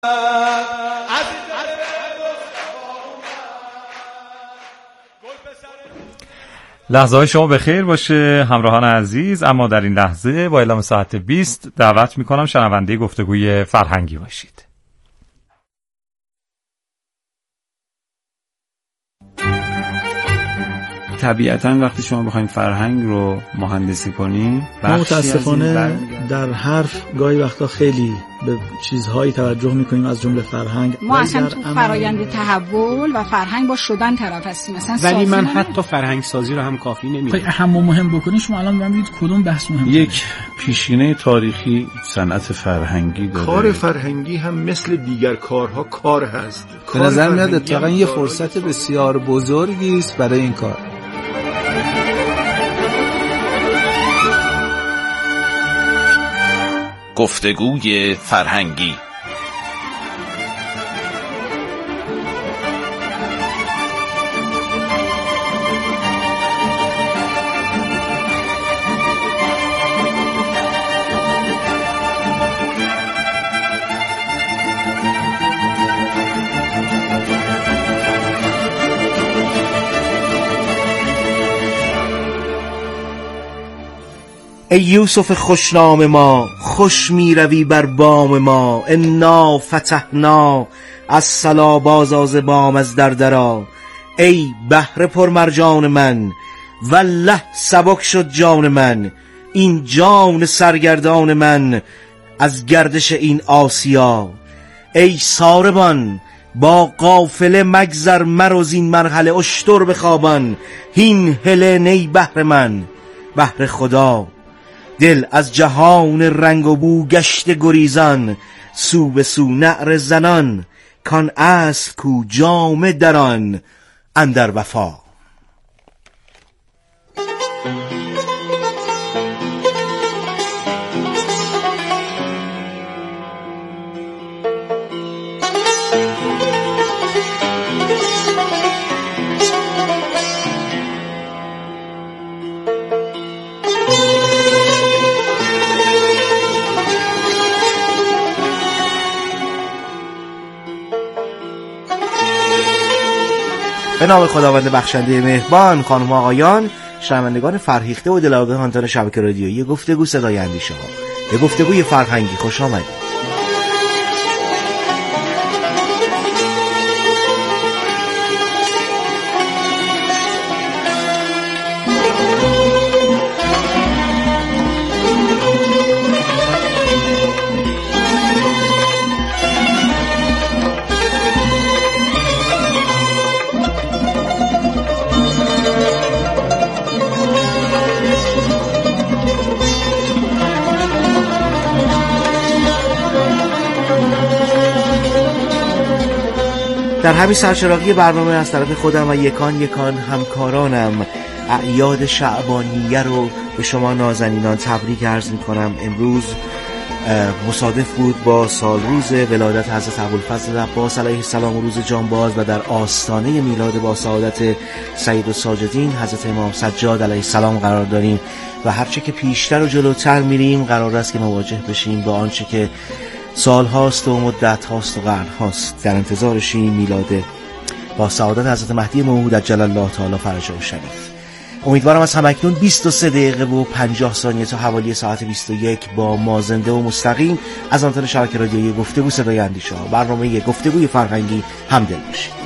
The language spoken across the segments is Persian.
لحظه های شما بخیر باشه همراهان عزیز. اما در این لحظه با اعلام ساعت 20 دعوت میکنم شنونده گفتگوی فرهنگی باشید. طبیعتاً وقتی شما بخواید فرهنگ رو مهندسی کنین، ما متاسفانه در حرف گاهی وقتا خیلی به چیزهایی توجه میکنیم از جمله فرهنگ. ما اصلا تو فرایند تحول و فرهنگ با شدن طرف هستیم مثلا. ولی من حتی فرهنگ سازی رو هم کافی نمیدونم. اهم و مهم بکنین شما الان ببینید کدوم بحث مهمه. یک پیشینه تاریخی صنعت فرهنگی داره. کار فرهنگی هم مثل دیگر کارها کار هست. به نظر میاد اتفاقا یه فرصت بسیار بزرگی است برای این کار. گفتگوی فرهنگی. ای یوسف خوشنام ما، خوش می روی بر بام ما. انا فتحنا الصلا بازاز بام از دردرا. ای بحر پرمرجان من، والله سبک شد جان من. این جان سرگردان من از گردش این آسیا. ای ساربان با قافله مگذر مروز این مرحله. اشتر بخوابان هین هله نی بحر من، بحر خدا. دل از جهان رنگ و بو گشت گریزان. سو به سو نعره زنان، کان اصل کو جامه دران اندر وفا. به نام خداوند بخشنده مهربان. خانم و آقایان، شنوندگان فرهیخته و دلاوگهان شبکه رادیویی گفتگو صدای اندیشه ها، به گفتگوی فرهنگی خوش آمدید. در همین سرچراغی برنامه از طرف خودم و یکان همکارانم اعیاد شعبانیه رو به شما نازنینان تبریک عرض می‌کنم. امروز مصادف بود با سالروز ولادت حضرت ابوالفضل عباس علیه السلام، روز جانباز، و در آستانه میلاد با سعادت سید الساجدین حضرت امام سجاد علیه السلام قرار داریم و هرچه که پیشتر و جلوتر میریم قرار است که مواجه بشیم با آنچه که سال هاست و مدت هاست و قرن هاست در انتظارشیم، میلاد با سعادت حضرت مهدی موعود عجل الله تعالی فرجه و شریف. امیدوارم از همکنون 23 دقیقه و 50 ثانیه تا حوالی ساعت 21 با ما زنده و مستقیم از آنتن شبکه رادیویی گفتگو صدای اندیشه ها، برنامه گفتگوی فرهنگی همدل باشید.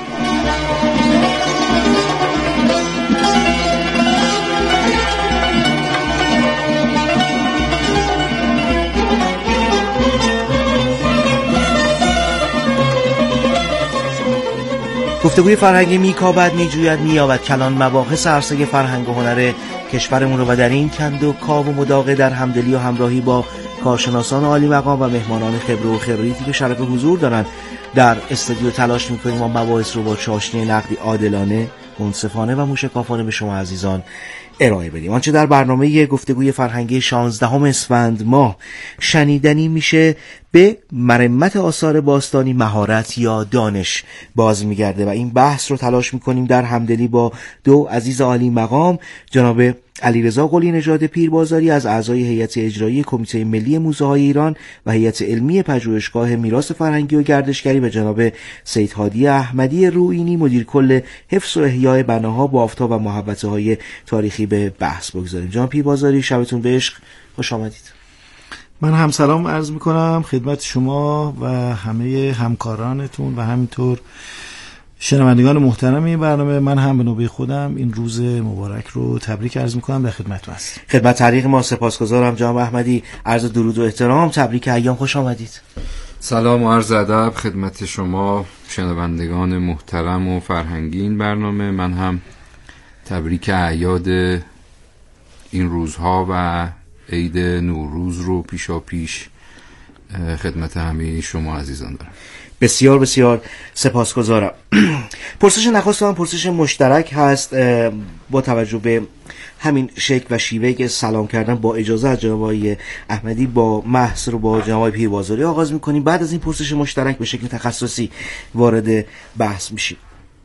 گفتگوی فرهنگی میکاود، میجوید، مییابد کلان مباحث عرصه فرهنگ و هنر کشورمون رو و در این کند و کاو و مداقه در همدلی و همراهی با کارشناسان عالی مقام و مهمانان خبره و خبریتی که شرف حضور دارن در استودیو تلاش میکنیم ما مباحث رو با چاشنی نقدی عادلانه، منصفانه و موشکافانه به شما عزیزان ارائه بدیم. آنچه در برنامه گفتگوی فرهنگی 16 اسفند ماه شنیدنی میشه به مرمت آثار باستانی مهارت یا دانش باز میگرده و این بحث رو تلاش میکنیم در همدلی با دو عزیز عالی مقام، جناب علیرضا قلی نژاد پیربازاری از اعضای هیئت اجرایی کمیته ملی موزه‌های ایران و هیئت علمی پژوهشگاه میراث فرهنگی و گردشگری و جناب سید هادی احمدی روئینی مدیر کل حفظ و احیای بناها، بافت‌ها و محوطه‌های تاریخی به بحث بگذاریم. جناب پیربازاری شبتون به عشق، خوش آمدید. من هم سلام عرض میکنم خدمت شما و همه همکارانتون و همینطور شنوندگان محترم این برنامه. من هم به نوبه خودم این روز مبارک رو تبریک عرض میکنم، در خدمتتون هستم. خدمت طریق ما سپاسگزارم جناب احمدی، عرض درود و احترام، تبریک ایام، خوش آمدید. سلام و عرض ادب خدمت شما شنوندگان محترم و فرهنگی این برنامه. من هم تبریک اعیاد این روزها و عید نوروز رو پیشا پیش خدمت همه شما عزیزان دارم. بسیار بسیار سپاسگزارم. پرسش نخست من پرسش مشترک هست با توجه به همین شکل و شیوهی که سلام کردن. با اجازه از جناب آقای احمدی با محض رو با جناب آقای پیربازاری آغاز میکنیم، بعد از این پرسش مشترک به شکل تخصصی وارد بحث میشیم.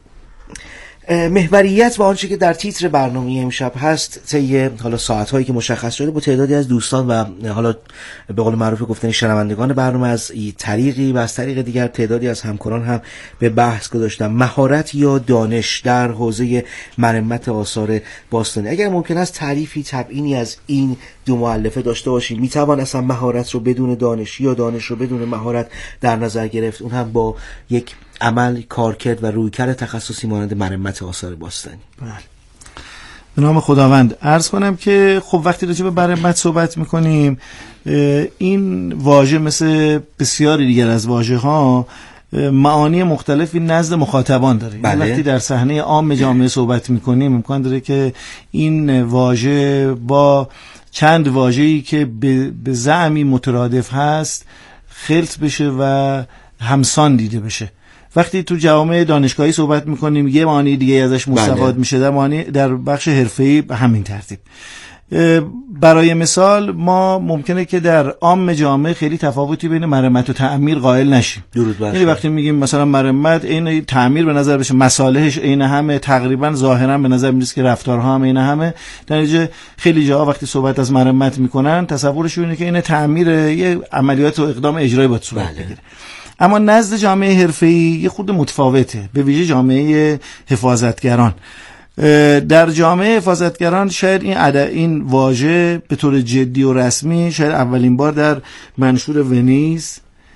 محوریت و آنچه که در تیتر برنامه امشب هست طی حالا ساعت‌هایی که مشخص شده با تعدادی از دوستان و حالا به قول معروف گفتن شنوندگان برنامه از طریقی و از طریق دیگر تعدادی از همکاران هم به بحث گذاشتن مهارت یا دانش در حوزه مرمت آثار باستانی. اگر ممکن است تعریفی تبیینی از این دو مؤلفه داشته باشید، میتوان اصلا مهارت رو بدون دانش یا دانش رو بدون مهارت در نظر گرفت، اون هم با یک عمل کارکرد و رویکرد تخصصی مانند مرمت آثار باستانی؟ بله. به نام خداوند عرض کنم که خب وقتی راجع به مرمت صحبت میکنیم، این واژه مثل بسیاری دیگر از واژه‌ها معانی مختلفی نزد مخاطبان داره. بله. وقتی در صحنه عام جامعه صحبت میکنیم امکان داره که این واژه با چند واژه‌ای که به زعمی مترادف هست خلط بشه و همسان دیده بشه. وقتی تو جوامع دانشگاهی صحبت میکنیم یه معنی دیگه ازش مستفاد میشه، در معنی در بخش حرفه‌ای به همین ترتیب. برای مثال ما ممکنه که در عام جامعه خیلی تفاوتی بین مرمت و تعمیر قائل نشیم. یعنی وقتی میگیم مثلا مرمت عین تعمیر به نظر بشه، مصالحش عین همه، تقریبا ظاهرا به نظر میاد که رفتارها هم عین همه، در نتیجه خیلی جاها وقتی صحبت از مرمت میکنن تصورشون اینه که این تعمیر یه عملیات و اقدام اجرایی باید صورت بگیره. اما نزد جامعه حرفه‌ای یه خود متفاوته، به ویژه جامعه حفاظتگران. در جامعه حفاظتگران شاید این واژه به طور جدی و رسمی شاید اولین بار در منشور ونیز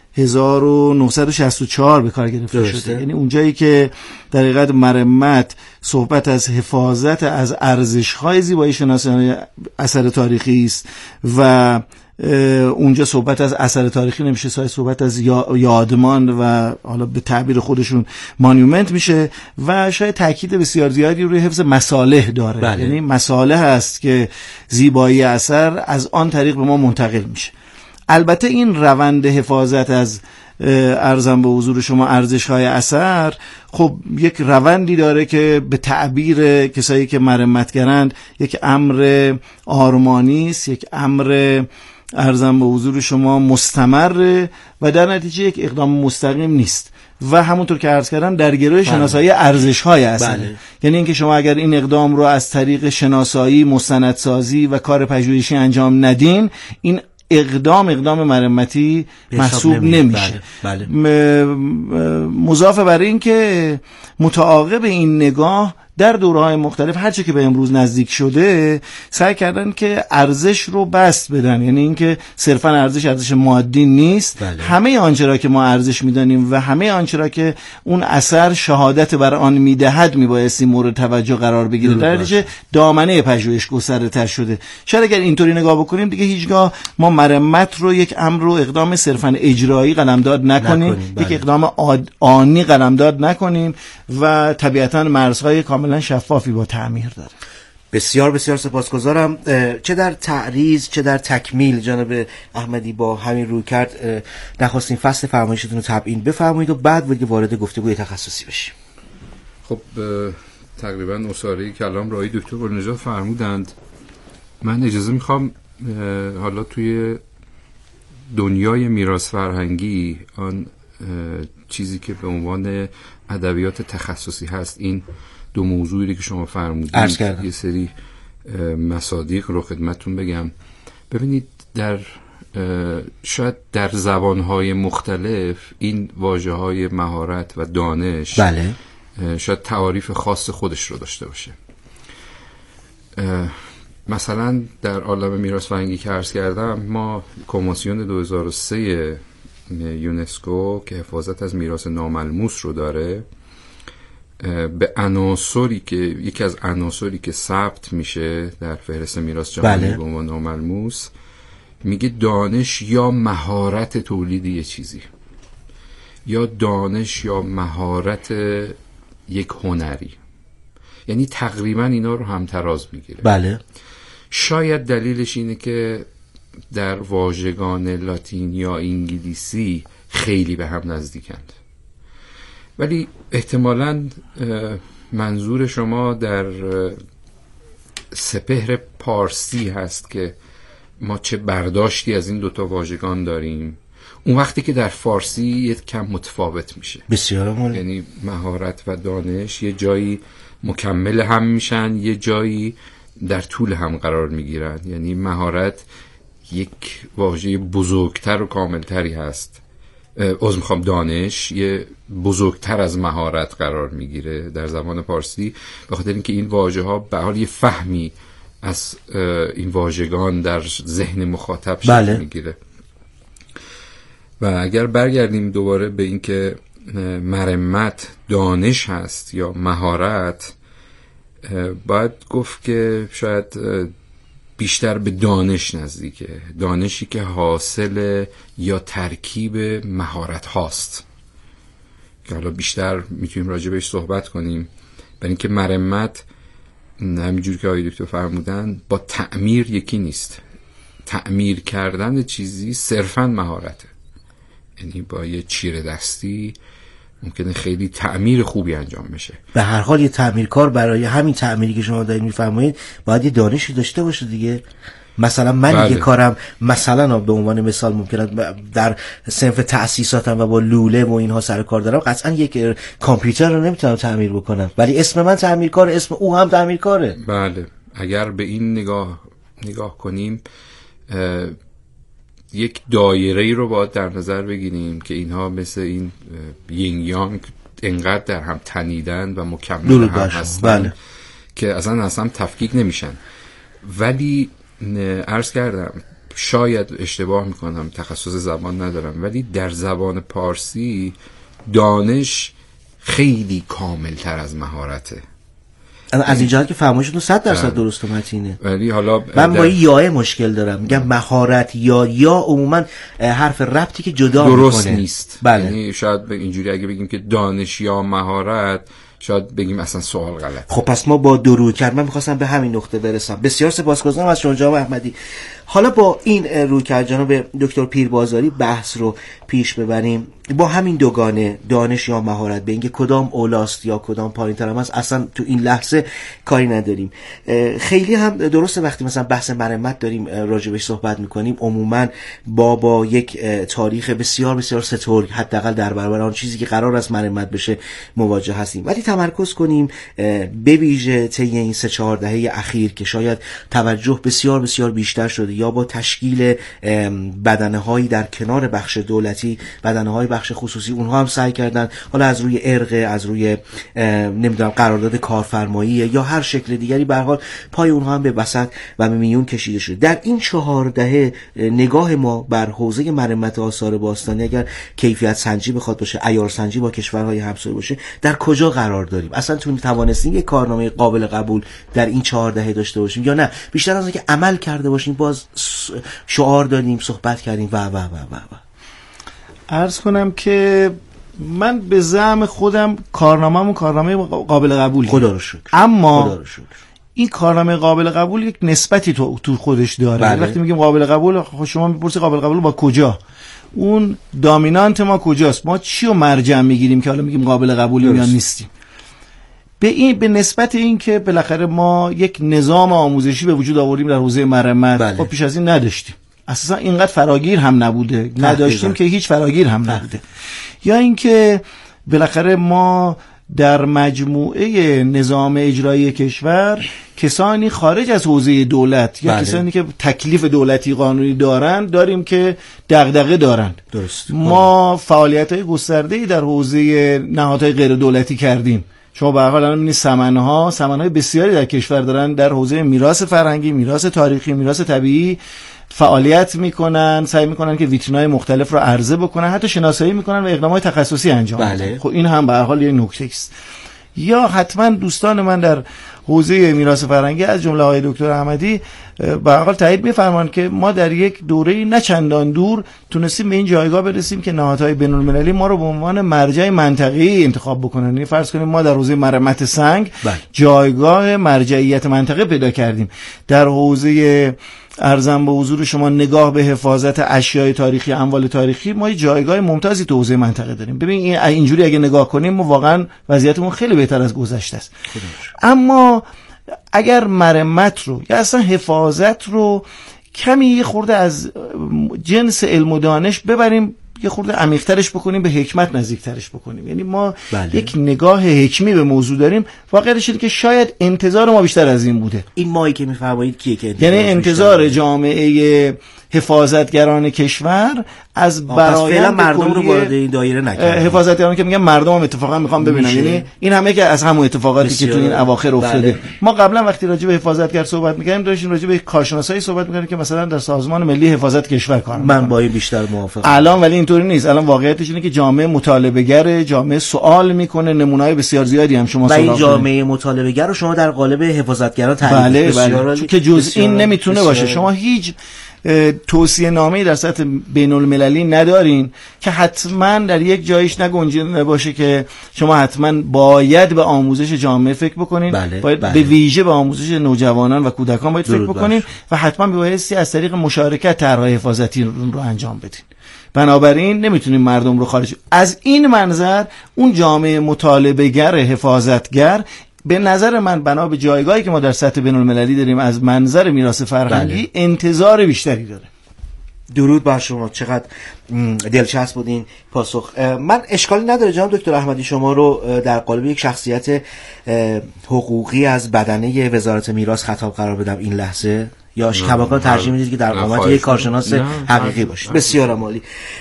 1964 به کار گرفته شده. یعنی اونجایی که در حقیقت مرمت صحبت از حفاظت از ارزش‌های زیبایی شناسانه اثر تاریخی است و اونجا صحبت از اثر تاریخی نمیشه، صحبت از یادمان و حالا به تعبیر خودشون مانیومنت میشه و شاید تاکید بسیار زیادی روی حفظ مصالح داره. بله. یعنی مصالح هست که زیبایی اثر از آن طریق به ما منتقل میشه. البته این روند حفاظت از ارزم به حضور شما ارزش‌های اثر خب یک روندی داره که به تعبیر کسایی که مرمتگرند یک امر آرمانی است، یک امر ارزم به حضور شما مستمر و در نتیجه یک اقدام مستقیم نیست و همونطور که عرض کردم در گروه شناسایی ارزش‌های اثر. یعنی اینکه شما اگر این اقدام رو از طریق شناسایی، مستندسازی و کار پژوهشی انجام ندین، این اقدام مرمتی محسوب نمیشه. بله. مضاف بر این که متعاقب این نگاه در دوره‌های مختلف هرچه که به امروز نزدیک شده سعی کردن که ارزش رو بست بدن، یعنی اینکه صرفا ارزش مادی نیست. بله. همه آنچه را که ما ارزش میدانیم و همه آنچه را که اون اثر شهادت بر آن میدهد میبایستی مورد توجه قرار بگیره. در نتیجه دامنه پژوهش گسترده‌تر شده. شاید اگر اینطوری نگاه بکنیم دیگه هیچگاه ما مرمت رو یک امر و اقدام صرفا اجرایی قلمداد نکنیم. یک اقدام آنی قلمداد نکنیم و طبیعتاً مرزهای کاملا شفافی با تعمیر داره. بسیار بسیار سپاسگزارم. چه در تعریض چه در تکمیل جناب احمدی با همین روی کرد نخواستین فصل فرمایشتون رو تبیین بفرمایید و بعد وارد گفتگوی تخصصی بشیم. خب تقریبا اساره کلام رای دکتر قلی نژاد فرمودند. من اجازه میخوام حالا توی دنیای میراث فرهنگی آن چیزی که به عنوان ادبیات تخصصی هست، این دو موضوعی که شما فرمودید یه سری مصادیق رو خدمتتون بگم. ببینید شاید در زبانهای مختلف این واژه‌های مهارت و دانش بله شاید تعاریف خاص خودش رو داشته باشه. مثلا در عالم میراث فرهنگی که عرض کردم، ما کنوانسیون 2003 یونسکو که حفاظت از میراث ناملموس رو داره، به عناصری که یکی از عناصری که ثبت میشه در فهرست میراث جهانی به عنوان ناملموس میگه دانش یا مهارت تولید یه چیزی، یا دانش یا مهارت یک هنری، یعنی تقریبا اینا رو همتراز میگیره. بله. شاید دلیلش اینه که در واژگان لاتین یا انگلیسی خیلی به هم نزدیکند، ولی احتمالاً منظور شما در سپهر پارسی هست که ما چه برداشتی از این دوتا واژگان داریم. اون وقتی که در فارسی یک کم متفاوت میشه. بسیار عالی. یعنی مهارت و دانش یه جایی مکمل هم میشن، یه جایی در طول هم قرار میگیرن. یعنی مهارت یک واژه بزرگتر و کاملتری هست، دانش یه بزرگتر از مهارت قرار میگیره در زبان پارسی، به خاطر اینکه این واژه ها به حال یه فهمی از این واژگان در ذهن مخاطب شکل میگیره. و اگر برگردیم دوباره به اینکه مرمت دانش هست یا مهارت، باید گفت که شاید بیشتر به دانش نزدیکه، دانشی که حاصل یا ترکیب مهارت هاست که حالا بیشتر میتونیم راجع بهش صحبت کنیم. برای اینکه مرمت همینجور که آقای دکتر فرمودن با تعمیر یکی نیست. تعمیر کردن چیزی صرفاً مهارته، یعنی با یه چیره دستی ممکنه خیلی تعمیر خوبی انجام بشه. به هر حال یه تعمیرکار برای همین تعمیری که شما دارید میفرمایید باید یه دانشی داشته باشه دیگه. مثلا من یه کارم مثلا به عنوان مثال ممکنه در صنف تأسیساتم و با لوله و اینها سر کار دارم، قطعا یک کامپیوتر رو نمیتونم تعمیر بکنم، ولی اسم من تعمیرکار، اسم او هم تعمیرکاره. بله. اگر به این نگاه کنیم، یک دایره‌ای رو باید در نظر بگیریم که اینها مثل این یین یانگ انقدر در هم تنیدن و مکمل هم هستن. بله. که اصلا تفکیک نمیشن. ولی عرض کردم شاید اشتباه میکنم، تخصص زبان ندارم، ولی در زبان پارسی دانش خیلی کامل تر از مهارته. از این جهت که فرمایشتون 100% درست و متینه. ولی حالا من با این یاه مشکل دارم، میگم مهارت یا عموما حرف ربطی که جدا درست میکنه نیست. بله. یعنی شاید اینجوری اگه بگیم که دانش یا مهارت، شاید بگیم اصلا سوال غلط. خب پس ما با درود کرد، من میخواستم به همین نقطه برسم. بسیار سپاسگزارم از شما جناب احمدی. حالا با این رویکرد جناب دکتر پیربازاری بحث رو پیش ببریم با همین دوگانه دانش یا مهارت، به اینکه کدام اولاست یا کدام پایین‌تر هم است اصلا تو این لحظه کاری نداریم. خیلی هم درسته وقتی مثلا بحث مرمت داریم راجبش صحبت میکنیم عموما با یک تاریخ بسیار بسیار سترگ حداقل در برابر آن چیزی که قرار است مرمت بشه مواجه هستیم. ولی تمرکز کنیم به ویژه طی این 3-4 دهه اخیر که شاید توجه بسیار بسیار بیشتر شده، یا با تشکیل بدنه‌هایی در کنار بخش دولتی، بدنه‌های بخش خصوصی، اونها هم سعی کردن حالا از روی ارق، از روی نمیدونم قرارداد کارفرمایی یا هر شکل دیگری، به هر حال پای اونها هم به وسط و به میون کشیده شده. در این 4 دهه نگاه ما بر حوزه مرمت آثار باستانی اگر کیفیت سنجی بخواد باشه، عیار سنجی با کشورهای همسایه باشه، در کجا قرار داریم؟ اصلا توانستیم یک کارنامه قابل قبول در این 4 دهه داشته باشیم یا نه بیشتر از اینکه عمل کرده باشیم باز شعار دادیم، صحبت کردیم و عرض کنم که من به زعم خودم کارنامه قابل قبولی، خدا رو شکر، اما این کارنامه قابل قبول یک نسبتی تو خودش داره. بله. وقتی میگیم قابل قبول، شما میپرسید قابل قبول با کجا؟ اون دامینانت ما کجاست؟ ما چی رو مرجع میگیریم که حالا میگیم قابل قبولیم یا نیستیم؟ به نسبت این که بالاخره ما یک نظام آموزشی به وجود آوردیم در حوزه مرمت، بله. خب پیش از این نداشتیم، اساسا اینقدر فراگیر هم نبوده، نداشتیم که هیچ فراگیر هم نبوده. یا اینکه بالاخره ما در مجموعه نظام اجرایی کشور کسانی خارج از حوزه دولت یا کسانی که تکلیف دولتی قانونی داریم که دغدغه دارند. درست. ما فعالیت‌های گسترده‌ای در حوزه نهادهای غیر دولتی کردیم. شما به هر حال الان می‌بینید سمن‌های بسیاری در کشور دارن در حوزه میراث فرهنگی، میراث تاریخی، میراث طبیعی فعالیت میکنن، سعی میکنن که ویترین‌های مختلف رو عرضه بکنن، حتی شناسایی میکنن و اقدامات تخصصی انجام میدن. خب این هم به هر حال یه نکته است. یا حتما دوستان من در حوزه میراث فرهنگی از جمله آقای دکتر احمدی به هر حال تایید می‌فرمایند که ما در یک دوره نه چندان دور تونستیم به این جایگاه برسیم که نهادهای بین‌المللی ما رو به عنوان مرجع منطقه‌ای انتخاب بکنن. یعنی فرض کنیم ما در حوزه مرمت سنگ جایگاه مرجعیت منطقه پیدا کردیم. در حوزه ارزم به حضور شما نگاه به حفاظت اشیاء تاریخی، اموال تاریخی، ما یه جایگاه ممتازی تو حوزه منطقه داریم. ببین اینجوری اگه نگاه کنیم ما واقعا وضعیتمون خیلی بهتر از گذشته است. اما اگر مرمت رو یا اصلا حفاظت رو کمی یه خورده از جنس علم و دانش ببریم، یه خورده عمیق‌ترش بکنیم، به حکمت نزدیک‌ترش بکنیم، یعنی ما یک نگاه حکمی به موضوع داریم، واقعیتش اینه که شاید انتظار ما بیشتر از این بوده. این مایی که می‌فرمایید کیه که یعنی انتظار جامعه حفاظتگران کشور از برآیند مردم رو وارد این دایره نکنه. حفاظتگران که میگن مردم هم اتفاقا میخوام ببینن، یعنی این همه که از همون اتفاقاتی که تو این اواخر افتاده. ما قبلا وقتی راجع به حفاظتگر صحبت می‌کردیم داشتیم راجع به کارشناسایی صحبت می‌کردیم که مثلا در سازمان ملی حفاظت کشور کار می‌کنن. من با این بیشتر موافقم. الان ولی اینطوری نیست. الان واقعیتش اینه که جامعه مطالبه‌گره، جامعه سوال میکنه، نمونه‌های بسیار زیادی هم شما سراغ دارید. و این جامعه مطالبه‌گر رو شما در قالب حفاظتگران تعریف چون که جز این نمیتونه باشه. شما هیچ توصیه نامه‌ای در سطح بین‌المللی ندارین که حتما در یک جایش نگنجیده باشه که شما حتما باید به آموزش جامعه فکر بکنین، باید به ویژه به آموزش نوجوانان و کودکان باید فکر بکنین و حتما بایستی از طریق مشارکت طرح‌های حفاظتی رو انجام بدین. بنابراین نمیتونیم مردم رو خارج از این منظر اون جامعه مطالبه‌گر حفاظتگر به نظر من بنا به جایگاهی که ما در سطح بین‌المللی داریم از منظر میراث فرهنگی انتظار بیشتری داره. درود بر شما، چقدر دلچسب بود این پاسخ. من اشکالی نداره جناب دکتر احمدی شما رو در قالب یک شخصیت حقوقی از بدنه وزارت میراث خطاب قرار بدم این لحظه، یا کماکان ترجیح میدید که در قامت یک کارشناس حقیقی باشید؟ بسیار عالی.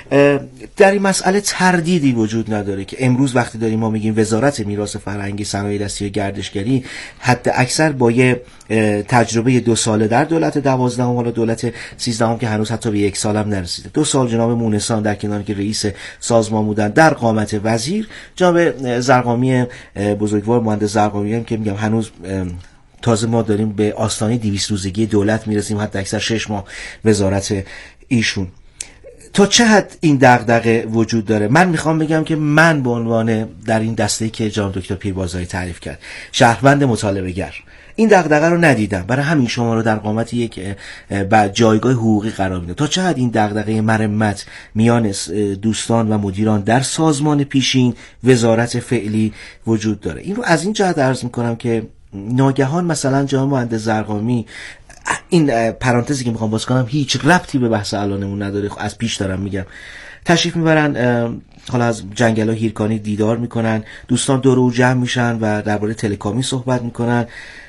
در این مسئله تردیدی وجود نداره که امروز وقتی داریم ما میگیم وزارت میراث فرهنگی، صنایع دستی و گردشگری، حد اکثر با یه تجربه 2 ساله در دولت 12، حالا دولت 13 که هنوز حتی به 1 سال هم نرسیده، 2 سال جناب مونسان در کنار که رئیس سازمان بودن در قامت وزیر، جناب زرقامی بزرگوار، مهندس زرقامی هم که میگم هنوز تازه ما داریم به آستانه 200 روزگی دولت میرسیم، حتی اکثر 6 ماه وزارت ایشون. تا چه حد این دغدغه وجود داره؟ من میخوام بگم که من به عنوان در این دسته‌ای که جناب دکتر پیربازایی تعریف کرد، شهروند مطالبه‌گر، این دغدغه رو ندیدم. برای همین شما رو در قامت یک جایگاه حقوقی قرار میدم. تا چه حد این دغدغه مرمت میان دوستان و مدیران در سازمان پیشین، وزارت فعلی وجود داره؟ این رو از این جهت عرض میکنم که ناگهان مثلا جناب مهندس زرقامی، این پرانتزی که میخوام باز کنم هیچ ربطی به بحث الانمون نداره، از پیش دارم میگم، تشریف میبرن حالا از جنگلا هیرکانی دیدار میکنن، دوستان دور او جمع میشن و درباره تلکامی صحبت میکنن،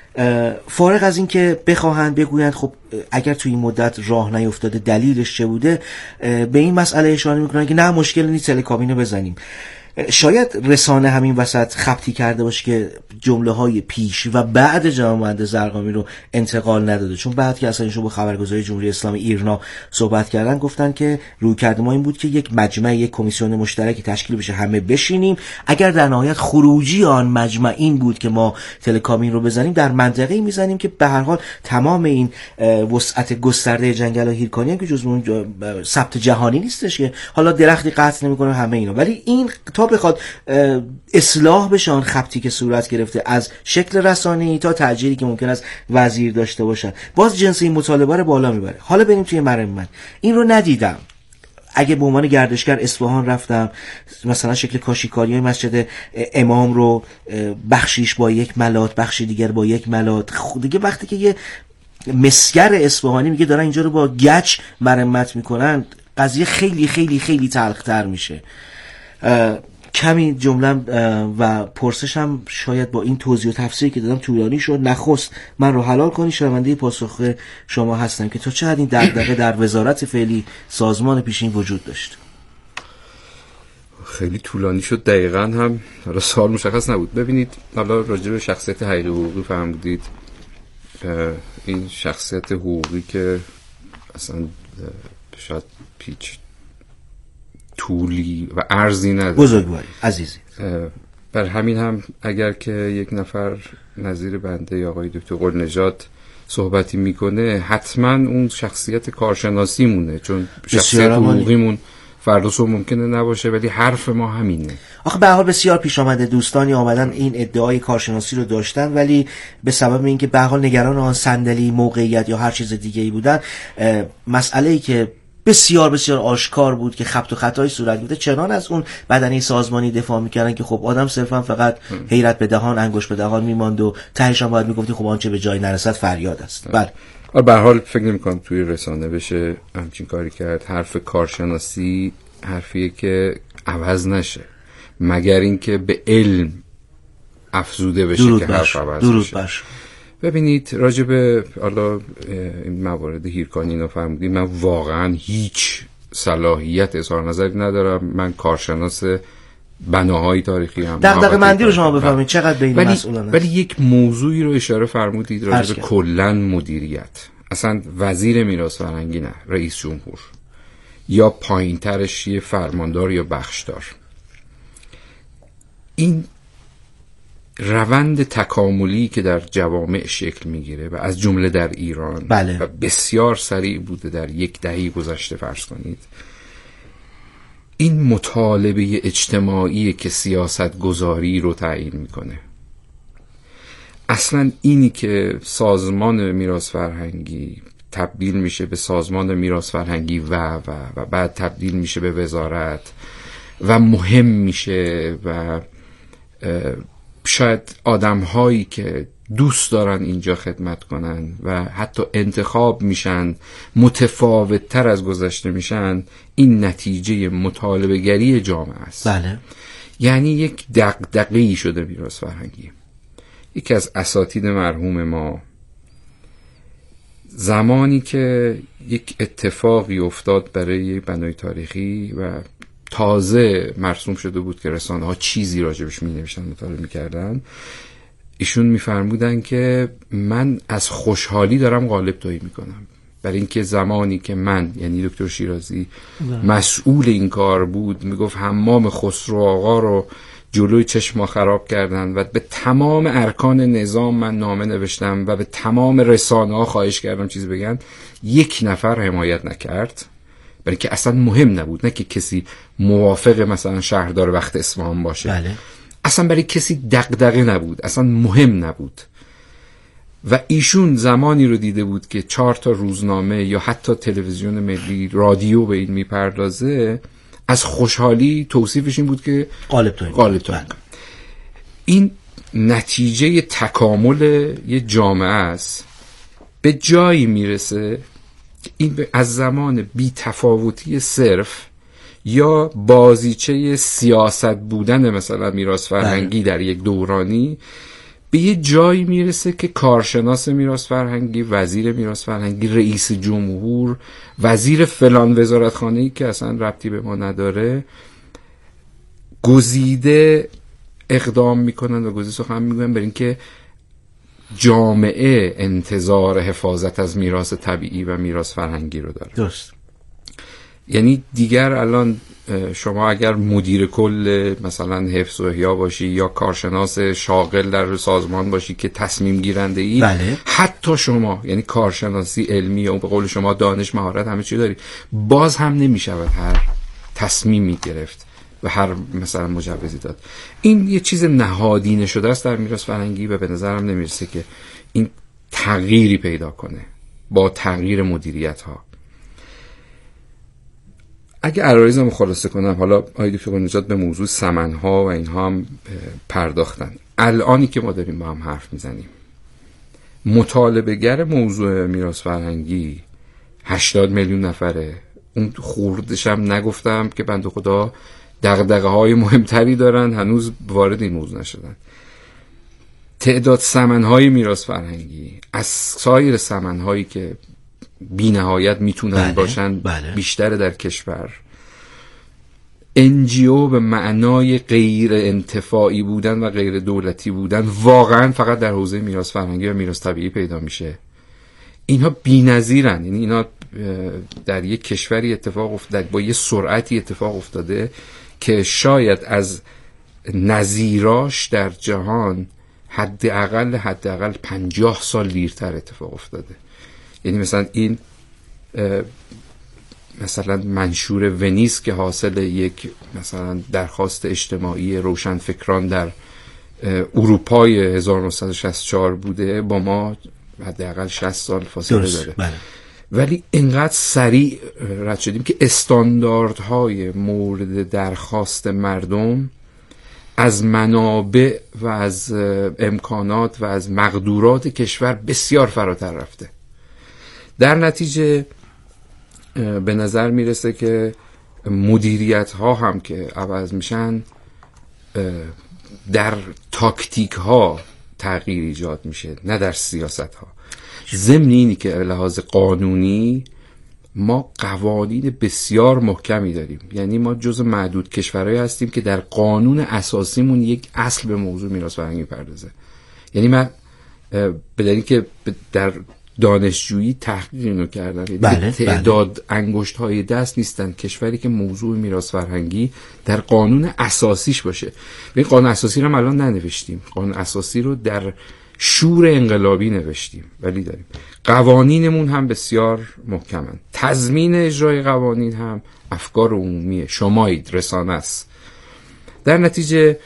فارغ از این که بخواهند بگویند خب اگر توی این مدت راه نیفتاده دلیلش چه بوده، به این مسئله اشاره میکنن که نه مشکل نیست تلکامی رو بزنیم. شاید رسانه همین وسط خبطی کرده باشه که جمله های پیش و بعد جناب مهندس زرقامی رو انتقال نداده، چون بعد که اصلا ایشون با خبرگزاری جمهوری اسلامی ایرنا صحبت کردن گفتن که رویکرد ما این بود که یک مجمع، یک کمیسیون مشترکی تشکیل بشه، همه بشینیم، اگر در نهایت خروجی آن مجمع این بود که ما تلکامی رو بزنیم، در منطقه‌ای میزنیم که به هر حال تمام این وسعت گسترده جنگل هیرکانی هم که جزو اون ثبت جهانی نیستش که حالا درختی قطع نمیکنه همه اینا، ولی این تا بخواد اصلاح بشه آن خبطی که صورت گرفته از شکل رسانه‌ای تا تأجیری که ممکن است وزیر داشته باشن، باز جنس این مطالبه رو بالا میبره. حالا بریم توی مرمت، این رو ندیدم. اگه به عنوان گردشگر اصفهان رفتم، مثلا شکل کاشیکاری مسجد امام رو بخشیش با یک ملات، بخشی دیگر با یک ملات، دیگه وقتی که یه مسگر اصفهانی میگه دارن اینجا رو با گچ مرمت میکنن، قضیه خیلی خیلی خیلی تلخ‌تر میشه. کمی جملم و پرسشم شاید با این توضیح و تفسیری که دادم طولانی شد. نخست من رو حلال کنی، شنونده پاسخ شما هستم که تا چه حد این دغدغه در وزارت فعلی سازمان پیشین وجود داشت. خیلی طولانی شد، دقیقاً هم حالا سوال مشخص نبود. ببینید حالا راجع به شخصیت حقیقی حقوقی فرمودید، این شخصیت حقوقی که اصلا شاید پیچ طولی و عرضی نداره، بزرگواری عزیزی، بر همین هم اگر که یک نفر نظیر بنده یا آقای دکتر قل‌نژاد صحبتی میکنه حتما اون شخصیت کارشناسی مونه، چون شخصیت حقوقیمون فردا صبح ممکنه نباشه، ولی حرف ما همینه. آخه به هر حال بسیار پیش آمده دوستانی آمدن این ادعای کارشناسی رو داشتن، ولی به سبب اینکه به هر حال نگران آن صندلی، موقعیت یا هر چیز دیگه ای بودن، مسئله‌ای که بسیار بسیار آشکار بود که خبط و خطایی صورت گرفته، چنان از اون بدنه سازمانی دفاع میکردن که خب آدم صرفا فقط حیرت به دهان، انگشت به دهان میماند و تهش هم باید میگفتی خب آنچه به جای نرسد فریاد است. بله، به هر حال فکر نمی‌کنم توی رسانه بشه همچین کاری کرد. حرف کارشناسی حرفیه که عوض نشه مگر اینکه به علم افزوده بشه که حرف عوض بشه. ببینید راجب حالا این موارد هیرکانی رو فرمودید، من واقعا هیچ صلاحیت اظهار نظری ندارم. من کارشناس بناهای تاریخی هم. دغدغه مندی رو شما بفهمید چقدر به این مسئولانه. ولی یک موضوعی رو اشاره فرمودید راجب کلا مدیریت. اصلا وزیر میراث فرهنگی نه، رئیس جمهور یا پایین‌ترش یه فرماندار یا بخشدار. این روند تکاملی که در جوامع شکل میگیره و از جمله در ایران و بسیار سریع بوده در یک دهه گذشته فرض کنید، این مطالبه اجتماعی که سیاست گذاری رو تعیین میکنه. اصلا اینی که سازمان میراث فرهنگی تبدیل میشه به سازمان میراث فرهنگی و بعد تبدیل میشه به وزارت و مهم میشه و شاید آدم هایی که دوست دارن اینجا خدمت کنن و حتی انتخاب میشن متفاوت تر از گذشته میشن، این نتیجه مطالبه گری جامعه است. بله. یعنی یک دغدغه‌ای شده میراث فرهنگی. یکی از اساتید مرحوم ما زمانی که یک اتفاقی افتاد برای بنای تاریخی و تازه مرسوم شده بود که رسانه ها چیزی راجبش می نوشتن، مطالعه می کردن، ایشون می فرمودن که من از خوشحالی دارم قالب تویی می کنم، برای اینکه زمانی که من یعنی دکتر شیرازی مسئول این کار بود، می گفت حمام خسرو آقا رو جلوی چشم ما خراب کردن و به تمام ارکان نظام من نامه نوشتم و به تمام رسانه ها خواهش کردم چیزی بگن، یک نفر حمایت نکرد، برای که اصلا مهم نبود، نه که کسی موافق مثلا شهردار وقت اصفهان باشه. بله. اصلا برای کسی دغدغه نبود، اصلا مهم نبود. و ایشون زمانی رو دیده بود که 4 تا روزنامه یا حتی تلویزیون ملی، رادیو به این میپردازه، از خوشحالی توصیفش این بود که قالب تویی. این نتیجه تکامل یه جامعه است. به جایی میرسه این از زمان بی تفاوتی صرف یا بازیچه سیاست بودن مثلا میراث فرهنگی در یک دورانی به یه جایی میرسه که کارشناس میراث فرهنگی، وزیر میراث فرهنگی، رئیس جمهور، وزیر فلان وزارتخانه‌ای که اصلا ربطی به ما نداره، گزیده اقدام میکنن و گزیده سخن میگن برای اینکه جامعه انتظار حفاظت از میراث طبیعی و میراث فرهنگی رو داره. درست. یعنی دیگر الان شما اگر مدیر کل مثلا حفظ و احیا باشی یا کارشناس شاغل در سازمان باشی که تصمیم گیرنده ای، بله. حتی شما یعنی کارشناسی علمی یا به قول شما دانش، مهارت، همه چی داری، باز هم نمیشود هر تصمیمی گرفت و هر مثلا مجوزی داد. این یه چیز نهادینه شده است در میراث فرهنگی و به نظرم نمیرسه که این تغییری پیدا کنه با تغییر مدیریت ها. اگه عرایزم خلاصه کنم، حالا آقای دکتر قل‌نژاد به موضوع ثمن‌ها و اینها هم پرداختن. الانی که ما داریم با هم حرف میزنیم، مطالبه‌گر موضوع میراث فرهنگی 80 میلیون نفره. اون خوردش هم نگفتم که بنده خدا دغدغه‌های مهمتری دارن، هنوز وارد این موضوع نشدن. تعداد سمن‌های میراث فرهنگی از سایر سمن‌هایی که بی‌نهایت میتونن باشن بیشتر در کشور. NGO به معنای غیر انتفاعی بودن و غیر دولتی بودن واقعا فقط در حوزه میراث فرهنگی و میراث طبیعی پیدا میشه. اینها بی‌نظیرن، یعنی اینا در یک کشوری اتفاق افتاده با یه سرعتی اتفاق افتاده که شاید از نظیراش در جهان حداقل 50 سال دیرتر اتفاق افتاده. یعنی مثلا این مثلا منشور ونیز که حاصل یک مثلا درخواست اجتماعی روشنفکران در اروپای 1964 بوده، با ما حداقل 60 سال فاصله داره. ولی اینقدر سریع رد شدیم که استانداردهای مورد درخواست مردم از منابع و از امکانات و از مقدورات کشور بسیار فراتر رفته. در نتیجه به نظر میرسه که مدیریت ها هم که عوض میشن، در تاکتیک ها تغییر ایجاد میشه، نه در سیاست ها. ضمن اینی که لحاظ قانونی ما قوانین بسیار محکمی داریم، یعنی ما جزو معدود کشورهایی هستیم که در قانون اساسیمون یک اصل به موضوع میراث فرهنگی پردازه. یعنی من به دلیلی که در دانشجویی تحقیق اینو کردم، یعنی تعداد انگشت های دست نیستن کشوری که موضوع میراث فرهنگی در قانون اساسیش باشه. این قانون اساسی رو هم الان ننوشتیم، قانون اساسی رو در شور انقلابی نوشتیم، ولی داریم. قوانینمون هم بسیار محکمن. تضمین اجرای قوانین هم افکار عمومیه، شمایید، رسانه است. در نتیجه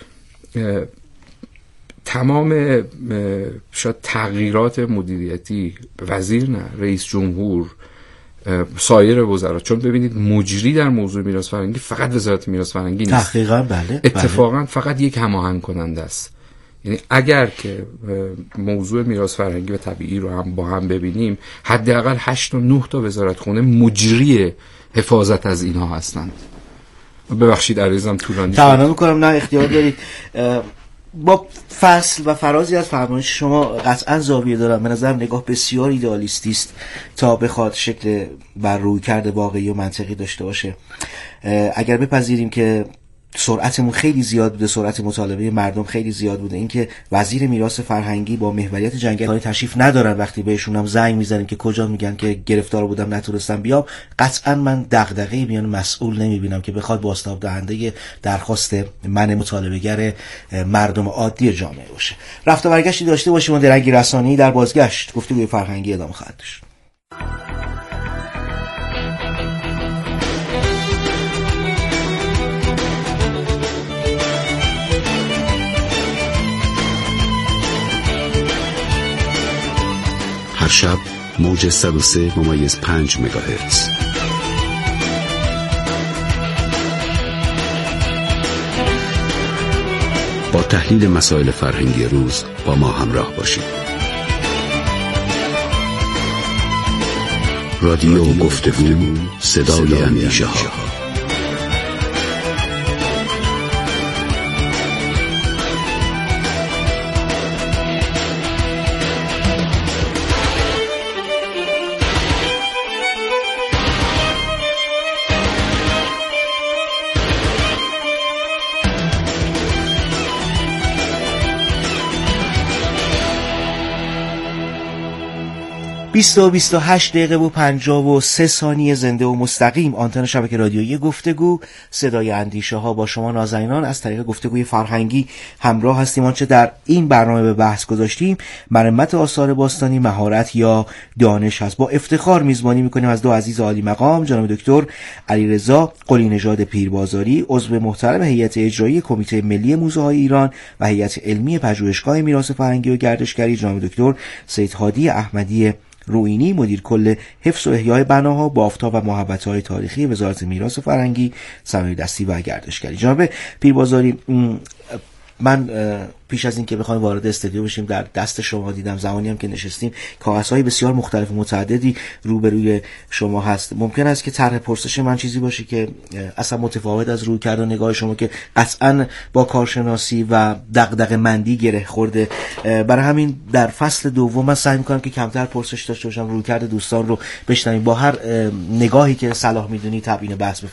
تمام شاید تغییرات مدیریتی، وزیر نه، رئیس جمهور، سایر وزرا، چون ببینید مجری در موضوع میراث فرهنگی فقط وزارت میراث فرهنگی نیست. تحقیقاً اتفاقاً فقط یک هماهنگ کننده است. یعنی اگر که موضوع میراث فرهنگی و طبیعی رو هم با هم ببینیم، حداقل 8 تا 9 تا وزارتخونه مجری حفاظت از اینها هستند. ببخشید عریضم طولانی شد. تمنا می‌کنم، نه اختیار دارید. با فصل و فرازی از فرمایش شما قطعا زاویه دارم. به نظر نگاه بسیار ایدئالیستی است تا بخواد شکل بر روی کرده واقعی و منطقی داشته باشه. اگر بپذیریم که سرعتمون خیلی زیاد بوده، سرعت مطالبه مردم خیلی زیاد بوده، اینکه وزیر میراث فرهنگی با محوریت جنگل تشریف ندارن، وقتی بهشون هم زنگ میزنیم که کجا، میگن که گرفتار بودم نتونستم بیام، قطعا من دغدغه‌ای میان مسئول نمیبینم که بخواد بازتاب دهنده درخواست من مطالبه‌گر مردم عادی جامعه باشه. رفت و برگشتی داشته باشیم و درنگی رسانی در بازگشت گفتگوی فرهنگی ادامه خواهد داشت. هر شب موج 103.5 مگاهرتز. با تحلیل مسائل فرهنگی روز با ما همراه باشید. رادیو گفتگو، صدای اندیشه ها. و 28 دقیقه و 53 ثانیه زنده و مستقیم آنتن شبکه رادیویی گفتگو صدای اندیشه ها با شما نازنینان از طریق گفتگوی فرهنگی همراه هستیم. آنچه در این برنامه به بحث گذاشتیم مرمت آثار باستانی، مهارت یا دانش هست. با افتخار میزبانی میکنیم از دو عزیز عالی مقام، جناب دکتر علیرضا قلی نژاد پیربازاری، عضو محترم هیئت اجرایی کمیته ملی موزه های ایران و هیئت علمی پژوهشگاه میراث فرهنگی و گردشگری، جناب دکتر سید هادی احمدی روئینی، مدیر کل حفظ و احیای بناها، بافت‌ها و محوطه‌های تاریخی وزارت میراث فرهنگی، صنایع دستی و گردشگری. جناب پیربازاری، من پیش از این که بخوایم وارد استودیو بشیم در دست شما دیدم، زمانی هم که نشستیم کاغذهای بسیار مختلف و متعددی روبروی شما هست. ممکن است که طرح پرسش من چیزی باشه که اصلا متفاوت از رویکرد و نگاه شما که قطعا با کارشناسی و دغدغه مندی گره خورده. برای همین در فصل دوم من سعی می‌کنم که کمتر پرسش داشته باشم، رویکرد دوستان رو بشنویم، با هر نگاهی که صلاح می‌دونی تبیین بحث